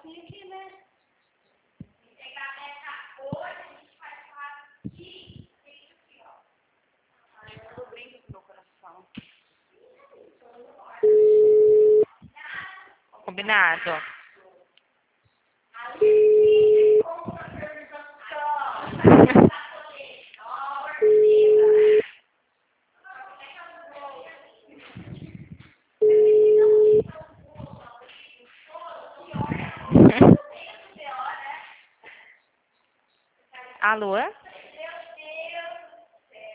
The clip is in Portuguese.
pedacinho aqui, né? Pegar essa cor, a gente faz aqui, aqui, ó. Ai, eu tô brincando com meu coração. Combinado. Alô?